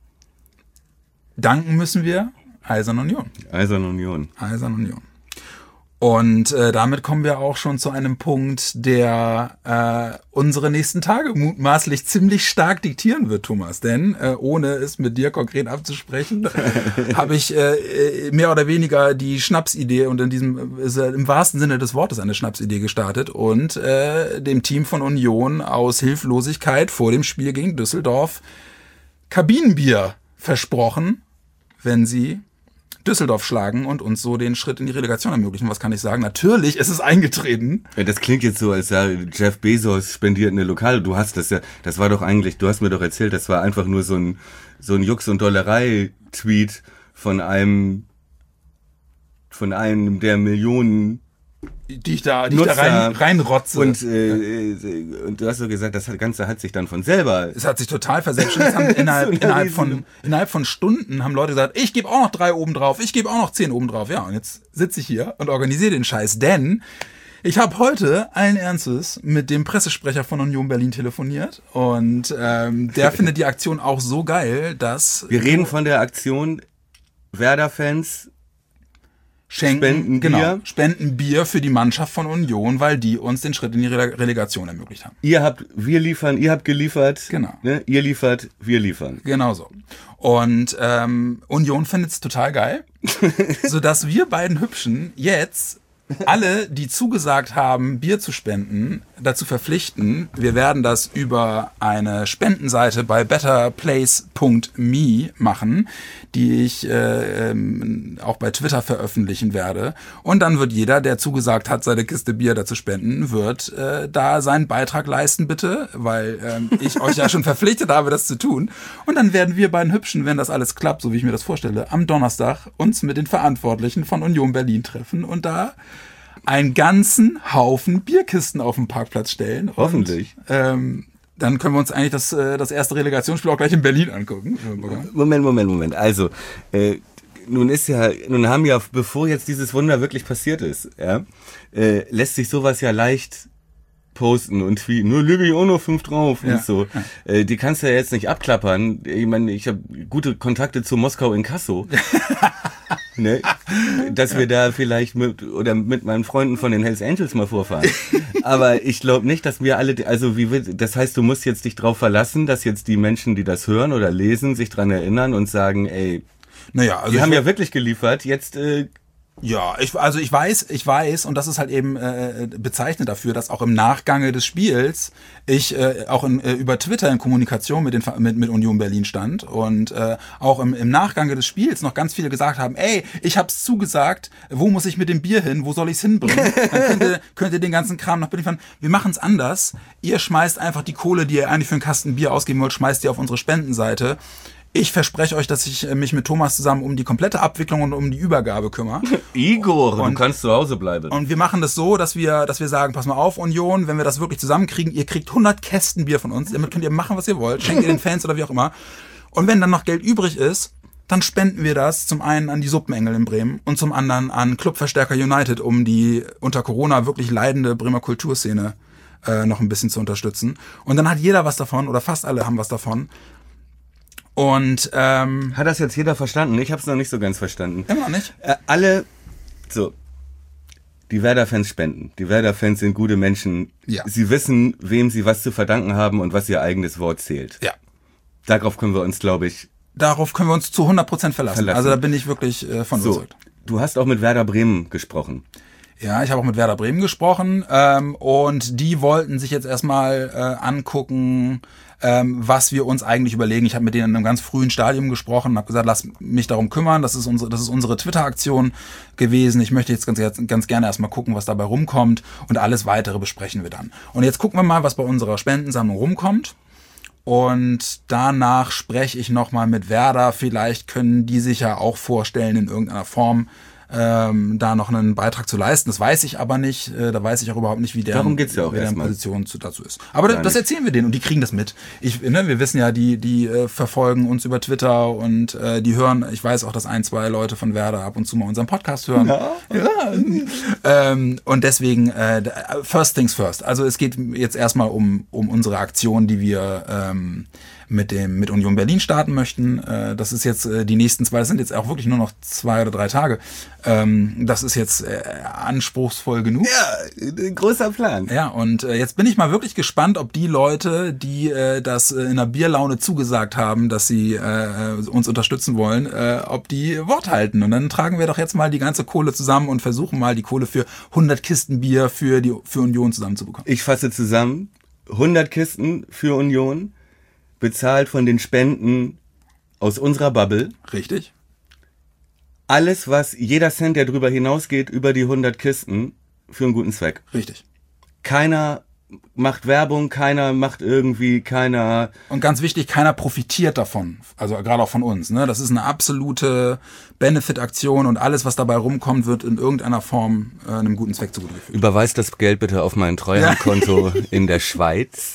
Danken müssen wir Eisern Union. Eisern Union. Eisern Union. Und äh, damit kommen wir auch schon zu einem Punkt, der äh, unsere nächsten Tage mutmaßlich ziemlich stark diktieren wird, Thomas. Denn äh, ohne es mit dir konkret abzusprechen, habe ich äh, mehr oder weniger die Schnapsidee und in diesem ist äh, im wahrsten Sinne des Wortes eine Schnapsidee gestartet und äh, dem Team von Union aus Hilflosigkeit vor dem Spiel gegen Düsseldorf Kabinenbier versprochen, wenn sie Düsseldorf schlagen und uns so den Schritt in die Relegation ermöglichen. Was kann ich sagen? Natürlich ist es eingetreten. Ja, das klingt jetzt so, als ja, Jeff Bezos spendiert eine Lokale. Du hast das ja, das war doch eigentlich, du hast mir doch erzählt, das war einfach nur so ein, so ein Jux- und Dollerei-Tweet von einem, von einem der Millionen die ich da, die ich da rein, reinrotze. Und, äh, und du hast so gesagt, das Ganze hat sich dann von selber... Es hat sich total verselbstständigt. Innerhalb, innerhalb, von, innerhalb von Stunden haben Leute gesagt, ich gebe auch noch drei oben drauf, ich gebe auch noch zehn oben drauf. Ja, und jetzt sitze ich hier und organisiere den Scheiß. Denn ich habe heute allen Ernstes mit dem Pressesprecher von Union Berlin telefoniert. Und ähm, der findet die Aktion auch so geil, dass... Wir reden von der Aktion Werder-Fans... Schenken, Spenden genau, Bier. Spenden Bier für die Mannschaft von Union, weil die uns den Schritt in die Rele- Relegation ermöglicht haben. Ihr habt, wir liefern, ihr habt geliefert. Genau. Ne? Ihr liefert, wir liefern. Genau so. Und ähm, Union findet es total geil, sodass wir beiden Hübschen jetzt alle, die zugesagt haben, Bier zu spenden, dazu verpflichten. Wir werden das über eine Spendenseite bei better place punkt me machen, die ich äh, ähm, auch bei Twitter veröffentlichen werde. Und dann wird jeder, der zugesagt hat, seine Kiste Bier dazu spenden, wird äh, da seinen Beitrag leisten, bitte, weil ähm, ich euch ja schon verpflichtet habe, das zu tun. Und dann werden wir beiden Hübschen, wenn das alles klappt, so wie ich mir das vorstelle, am Donnerstag uns mit den Verantwortlichen von Union Berlin treffen und da einen ganzen Haufen Bierkisten auf den Parkplatz stellen. Und, Hoffentlich. Ähm, dann können wir uns eigentlich das, äh, das erste Relegationsspiel auch gleich in Berlin angucken. Moment, Moment, Moment. Also, äh, nun ist ja, nun haben ja, bevor jetzt dieses Wunder wirklich passiert ist, ja, äh, lässt sich sowas ja leicht posten und tweeten. Nur lege ich auch noch fünf drauf Ja. und so. Äh, die kannst du ja jetzt nicht abklappern. Ich meine, ich habe gute Kontakte zu Moskau in Kasso. Ne? Dass wir da vielleicht mit oder mit meinen Freunden von den Hells Angels mal vorfahren. Aber ich glaube nicht, dass wir alle, also wie wir, das heißt, du musst jetzt dich drauf verlassen, dass jetzt die Menschen, die das hören oder lesen, sich dran erinnern und sagen, ey, Naja, also die ich haben würd- ja wirklich geliefert, jetzt äh, Ja, ich, also ich weiß, ich weiß, und das ist halt eben äh, bezeichnend dafür, dass auch im Nachgange des Spiels ich äh, auch in, äh, über Twitter in Kommunikation mit, den, mit, mit Union Berlin stand und äh, auch im, im Nachgange des Spiels noch ganz viele gesagt haben, ey, ich hab's zugesagt, wo muss ich mit dem Bier hin, wo soll ich's hinbringen? Dann könnt ihr, könnt ihr den ganzen Kram noch beliefern. Wir machen's anders. Ihr schmeißt einfach die Kohle, die ihr eigentlich für einen Kasten Bier ausgeben wollt, schmeißt ihr auf unsere Spendenseite. Ich verspreche euch, dass ich mich mit Thomas zusammen um die komplette Abwicklung und um die Übergabe kümmere. Igor, Und- du kannst zu Hause bleiben. Und wir machen das so, dass wir, dass wir sagen, pass mal auf, Union, wenn wir das wirklich zusammenkriegen, ihr kriegt hundert Kästen Bier von uns, damit könnt ihr machen, was ihr wollt, schenkt ihr den Fans oder wie auch immer. Und wenn dann noch Geld übrig ist, dann spenden wir das zum einen an die Suppenengel in Bremen und zum anderen an Clubverstärker United, um die unter Corona wirklich leidende Bremer Kulturszene äh, noch ein bisschen zu unterstützen. Und dann hat jeder was davon, oder fast alle haben was davon. Und ähm, Hat das jetzt jeder verstanden? Ich habe es noch nicht so ganz verstanden. immer noch nicht. Äh, alle, so, die Werder-Fans spenden. Die Werder-Fans sind gute Menschen. Ja. Sie wissen, wem sie was zu verdanken haben und was ihr eigenes Wort zählt. Ja. Darauf können wir uns, glaube ich, Darauf können wir uns zu hundert Prozent verlassen. Verlassen. Also da bin ich wirklich äh, von so. überzeugt. Du hast auch mit Werder Bremen gesprochen. Ja, ich habe auch mit Werder Bremen gesprochen ähm, und die wollten sich jetzt erstmal äh, angucken, ähm, was wir uns eigentlich überlegen. Ich habe mit denen in einem ganz frühen Stadium gesprochen und habe gesagt, lass mich darum kümmern. Das ist unsere, das ist unsere Twitter-Aktion gewesen. Ich möchte jetzt ganz, ganz gerne erstmal gucken, was dabei rumkommt und alles Weitere besprechen wir dann. Und jetzt gucken wir mal, was bei unserer Spendensammlung rumkommt. Und danach spreche ich nochmal mit Werder. Vielleicht können die sich ja auch vorstellen, in irgendeiner Form ähm, da noch einen Beitrag zu leisten. Das weiß ich aber nicht. Äh, da weiß ich auch überhaupt nicht, wie deren, Darum geht's ja auch wie deren erstmal. Position zu, dazu ist. Aber Gar das nicht. Erzählen wir denen und die kriegen das mit. Ich, ne, wir wissen ja, die, die äh, verfolgen uns über Twitter und äh, die hören, ich weiß auch, dass ein, zwei Leute von Werder ab und zu mal unseren Podcast hören. Ja. Ja. ähm, und deswegen, äh, first things first. Also es geht jetzt erstmal um, um unsere Aktion, die wir ähm, mit dem mit Union Berlin starten möchten. Äh, das ist jetzt äh, die nächsten zwei, das sind jetzt auch wirklich nur noch zwei oder drei Tage. Ähm, das ist jetzt äh, anspruchsvoll genug. Ja, ein großer Plan. Ja, und äh, jetzt bin ich mal wirklich gespannt, ob die Leute, die äh, das äh, in der Bierlaune zugesagt haben, dass sie äh, uns unterstützen wollen, äh, ob die Wort halten. Und dann tragen wir doch jetzt mal die ganze Kohle zusammen und versuchen mal die Kohle für hundert Kisten Bier für die für Union zusammenzubekommen. Ich fasse zusammen, hundert Kisten für Union, bezahlt von den Spenden aus unserer Bubble. Richtig. Alles, was, jeder Cent, der drüber hinausgeht, über die hundert Kisten, für einen guten Zweck. Richtig. Keiner macht Werbung, keiner macht irgendwie, keiner... Und ganz wichtig, keiner profitiert davon. Also gerade auch von uns. Ne? Das ist eine absolute Benefit-Aktion und alles, was dabei rumkommt, wird in irgendeiner Form äh, einem guten Zweck zugeführt. Überweist das Geld bitte auf mein Treuhandkonto ja. in der Schweiz.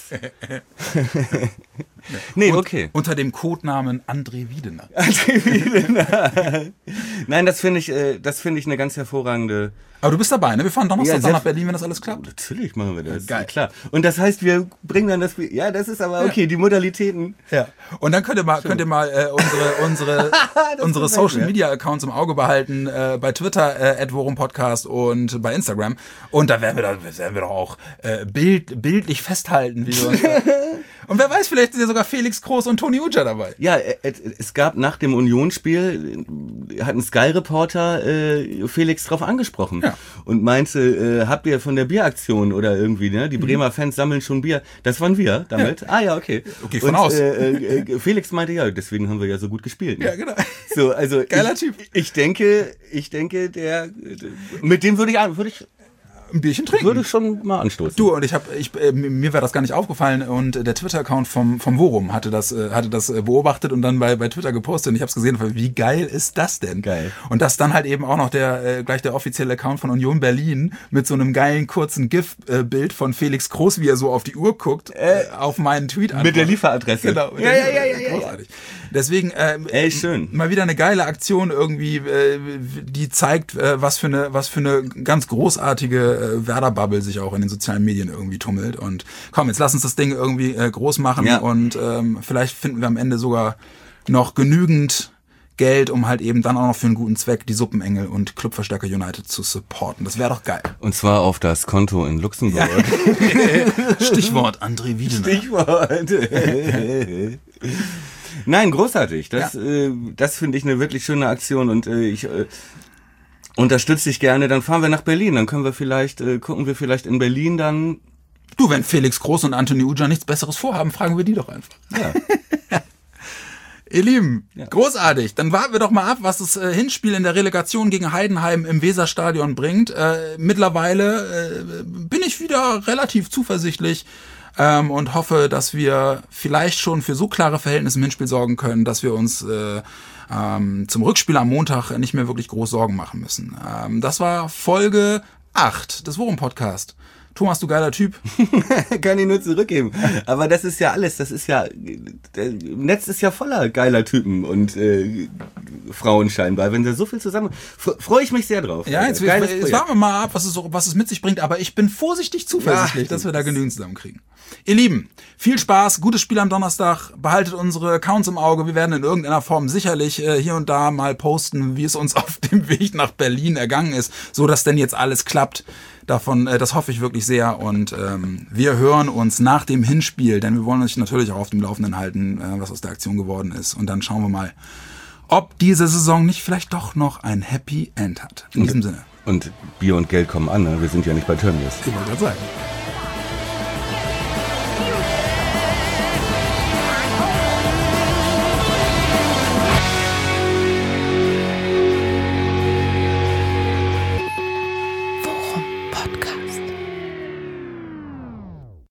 Nee, und, okay. Unter dem Codenamen André Wiedener. André Wiedener. Nein, das finde ich, äh, das finde ich eine ganz hervorragende... Aber du bist dabei, ne? Wir fahren Donnerstag ja, nach Berlin, wenn das alles klappt. Natürlich machen wir das. Geil. Klar. Und das heißt, wir bringen dann das... Ja, das ist aber okay, ja. Die Modalitäten. Ja. Und dann könnt ihr mal, könnt ihr mal äh, unsere, unsere, unsere Social-Media-Accounts im Auge behalten. Äh, bei Twitter, äh, at Worum Podcast und bei Instagram. Und da werden wir, da werden wir doch auch äh, bild, bildlich festhalten, wie wir uns da Und wer weiß, vielleicht sind ja sogar Felix Groß und Toni Uja dabei. Ja, es gab nach dem Unionsspiel, hat ein Sky-Reporter äh, Felix drauf angesprochen ja. und meinte, äh, habt ihr von der Bieraktion oder irgendwie, ne? Die Bremer mhm. Fans sammeln schon Bier. Das waren wir damit. Ja. Ah ja, okay. Okay, von und, aus. Äh, äh, Felix meinte, ja, deswegen haben wir ja so gut gespielt. Ne? Ja, genau. So, also Geiler ich, Typ. Ich denke, ich denke, der, mit dem würde ich, würde ich ein Bierchen trinken. Würde ich schon mal anstoßen. Du, und ich habe, ich, äh, mir wäre das gar nicht aufgefallen und der Twitter-Account vom, vom Worum hatte das, äh, hatte das beobachtet und dann bei, bei Twitter gepostet und ich habe es gesehen, wie geil ist das denn? Geil. Und das dann halt eben auch noch der, äh, gleich der offizielle Account von Union Berlin mit so einem geilen kurzen GIF-Bild von Felix Groß, wie er so auf die Uhr guckt, äh, auf meinen Tweet an. Mit der Lieferadresse. Genau. Ja, ja, ja, ja, ja. Großartig. Deswegen, äh, Ey, schön. Mal wieder eine geile Aktion irgendwie, äh, die zeigt, äh, was für eine, was für eine ganz großartige äh, Werder-Bubble sich auch in den sozialen Medien irgendwie tummelt. Und komm, jetzt lass uns das Ding irgendwie äh, groß machen ja. und ähm, vielleicht finden wir am Ende sogar noch genügend Geld, um halt eben dann auch noch für einen guten Zweck die Suppenengel und Clubverstärker United zu supporten. Das wäre doch geil. Und zwar auf das Konto in Luxemburg. Ja. Stichwort André Wiedener. Stichwort. Nein, großartig. Das, ja. äh, das finde ich eine wirklich schöne Aktion und äh, ich äh, unterstütze dich gerne. Dann fahren wir nach Berlin. Dann können wir vielleicht, äh, gucken wir vielleicht in Berlin dann. Du, wenn Felix Groß und Anthony Uja nichts Besseres vorhaben, fragen wir die doch einfach. Ja. Ihr Lieben, ja. Großartig. Dann warten wir doch mal ab, was das äh, Hinspiel in der Relegation gegen Heidenheim im Weserstadion bringt. Äh, mittlerweile äh, bin ich wieder relativ zuversichtlich ähm, und hoffe, dass wir vielleicht schon für so klare Verhältnisse im Hinspiel sorgen können, dass wir uns äh, ähm, zum Rückspiel am Montag nicht mehr wirklich groß Sorgen machen müssen. Ähm, das war Folge acht des Worum-Podcast. Thomas, du geiler Typ. Kann ich nur zurückgeben. Aber das ist ja alles, das ist ja, der Netz ist ja voller geiler Typen und äh, Frauen scheinbar. Wenn da so viel zusammen, freue ich mich sehr drauf. Ja, jetzt, jetzt, jetzt warten wir mal ab, was es, was es mit sich bringt, aber ich bin vorsichtig zuversichtlich, ja, dass wir da genügend zusammenkriegen. Ihr Lieben, viel Spaß, gutes Spiel am Donnerstag, behaltet unsere Accounts im Auge, wir werden in irgendeiner Form sicherlich äh, hier und da mal posten, wie es uns auf dem Weg nach Berlin ergangen ist, so dass denn jetzt alles klappt. Davon, äh, das hoffe ich wirklich sehr und ähm, wir hören uns nach dem Hinspiel, denn wir wollen euch natürlich auch auf dem Laufenden halten, äh, was aus der Aktion geworden ist und dann schauen wir mal, ob diese Saison nicht vielleicht doch noch ein Happy End hat. In diesem Sinne. Und Bier und Geld kommen an, ne? Wir sind ja nicht bei Tönnies. Ich wollte gerade sagen.